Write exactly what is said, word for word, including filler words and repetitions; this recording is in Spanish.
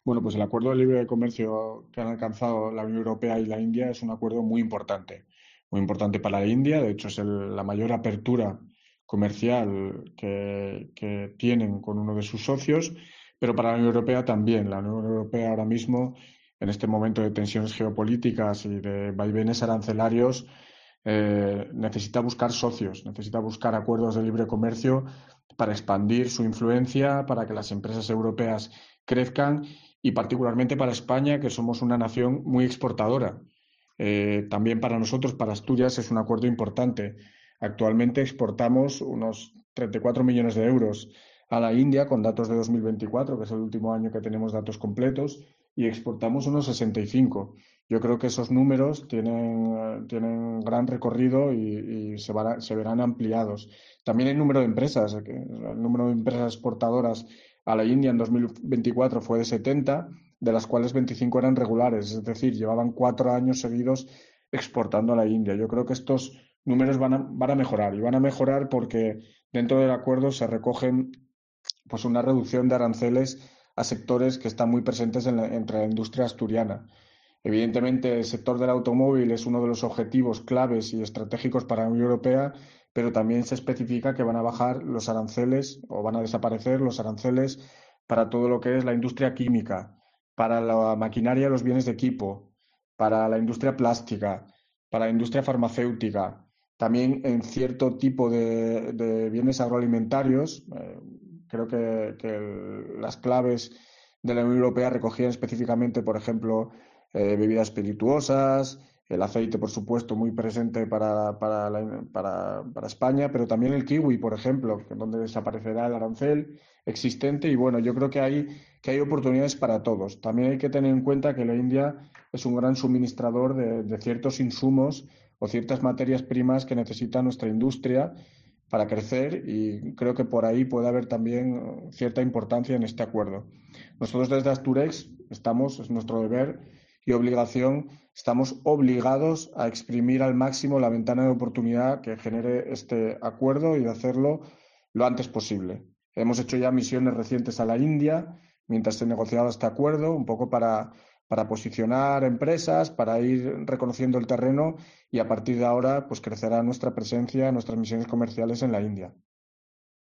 Bueno, pues el acuerdo de libre comercio que han alcanzado la Unión Europea y la India es un acuerdo muy importante, muy importante para la India. De hecho, es el- la mayor apertura comercial que, que tienen con uno de sus socios, pero para la Unión Europea también. La Unión Europea ahora mismo, en este momento de tensiones geopolíticas y de vaivenes arancelarios, eh, necesita buscar socios, necesita buscar acuerdos de libre comercio para expandir su influencia, para que las empresas europeas crezcan y particularmente para España, que somos una nación muy exportadora. Eh, también para nosotros, para Asturias, es un acuerdo importante. Actualmente exportamos unos treinta y cuatro millones de euros a la India con datos de dos mil veinticuatro, que es el último año que tenemos datos completos, y exportamos unos sesenta y cinco. Yo creo que esos números tienen, eh, tienen gran recorrido y, y se, van a- se verán ampliados. También el número de empresas, eh, que el número de empresas exportadoras a la India en dos mil veinticuatro fue de setenta, de las cuales veinticinco eran regulares, es decir, llevaban cuatro años seguidos exportando a la India. Yo creo que estos números van a, van a mejorar y van a mejorar porque dentro del acuerdo se recogen pues una reducción de aranceles a sectores que están muy presentes en la, entre la industria asturiana. Evidentemente, el sector del automóvil es uno de los objetivos claves y estratégicos para la Unión Europea, pero también se especifica que van a bajar los aranceles o van a desaparecer los aranceles para todo lo que es la industria química, para la maquinaria y los bienes de equipo, para la industria plástica, para la industria farmacéutica, también en cierto tipo de, de bienes agroalimentarios. Eh, creo que, que el- las claves de la Unión Europea recogían específicamente, por ejemplo, eh, bebidas espirituosas, el aceite, por supuesto, muy presente para, para, la- para- para España, pero también el kiwi, por ejemplo, que- donde desaparecerá el arancel existente. Y bueno, yo creo que hay, que hay oportunidades para todos. También hay que tener en cuenta que la India es un gran suministrador de, de ciertos insumos o ciertas materias primas que necesita nuestra industria para crecer y creo que por ahí puede haber también eh, cierta importancia en este acuerdo. Nosotros desde Asturex estamos, es nuestro deber y obligación, estamos obligados a exprimir al máximo la ventana de oportunidad que genere este acuerdo y de hacerlo lo antes posible. Hemos hecho ya misiones recientes a la India mientras se negociaba este acuerdo, un poco para, para posicionar empresas, para ir reconociendo el terreno y a partir de ahora pues crecerá nuestra presencia, nuestras misiones comerciales en la India.